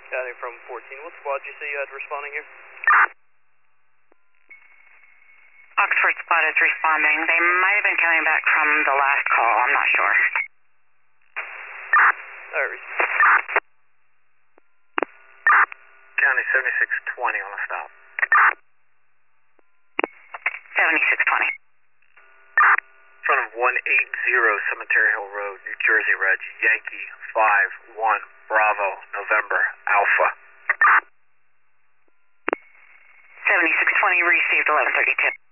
Counting from 14. What squad did you say you had responding here? Oxford squad is responding. They might have been coming back from the last call. I'm not sure. Alright. County 7620 on a stop. 7620. In front of 180 Cemetery Hill Road, New Jersey, Reg. Yankee 5-1 Bravo November Alpha. 7620 received 1132.